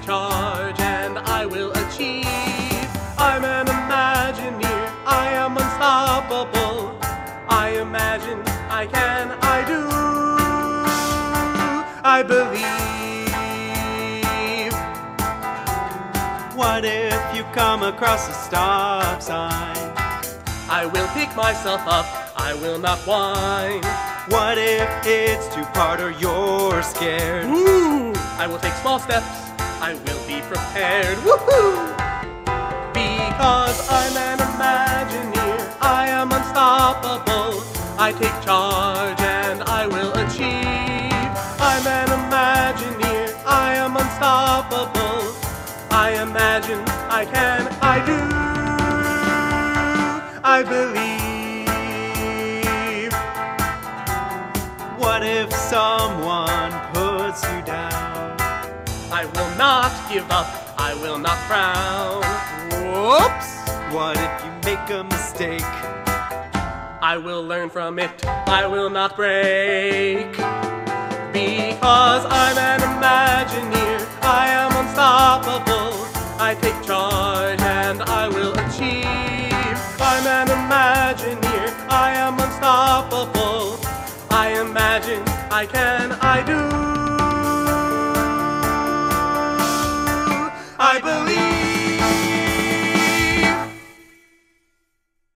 charge and I will achieve. I'm an Imagineer, I am unstoppable. I imagine, I can, I do. I believe. What if you come across a stop sign? I will pick myself up, I will not whine. What if it's two-part or you're scared? Ooh, I will take small steps, I will be prepared. Woohoo! Because I'm an Imagineer, I am unstoppable. I take charge and I will achieve. I'm an Imagineer, I am unstoppable. I imagine, I can, I do. I believe. What if someone puts you down? I will not give up, I will not frown. Whoops! What if you make a mistake? I will learn from it, I will not break. Because I'm an Imagineer, I am unstoppable. I take charge and I will achieve. I'm an Imagineer, I am unstoppable. I imagine, I can, I do.